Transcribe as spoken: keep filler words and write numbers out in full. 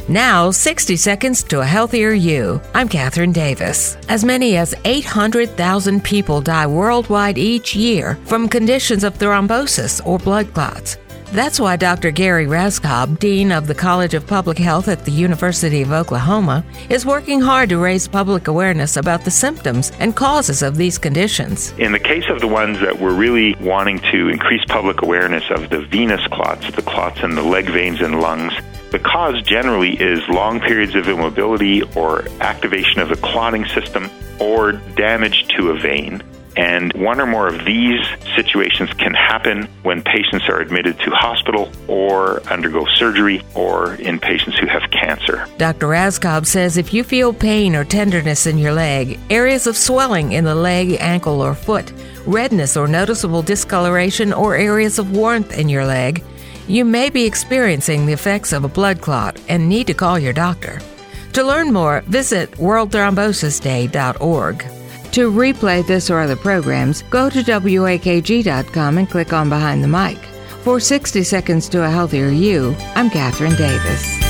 Now, sixty seconds to a healthier you. I'm Catherine Davis. As many as eight hundred thousand people die worldwide each year from conditions of thrombosis or blood clots. That's why Doctor Gary Raskob, Dean of the College of Public Health at the University of Oklahoma, is working hard to raise public awareness about the symptoms and causes of these conditions. In the case of the ones that we're really wanting to increase public awareness of, the venous clots, the clots in the leg veins and lungs, the cause generally is long periods of immobility or activation of the clotting system or damage to a vein. And one or more of these situations can happen when patients are admitted to hospital or undergo surgery or in patients who have cancer. Doctor Raskob says if you feel pain or tenderness in your leg, areas of swelling in the leg, ankle, or foot, redness or noticeable discoloration, or areas of warmth in your leg, you may be experiencing the effects of a blood clot and need to call your doctor. To learn more, visit world thrombosis day dot org. To replay this or other programs, go to W A K G dot com and click on Behind the Mic. For sixty seconds to a Healthier You, I'm Catherine Davis.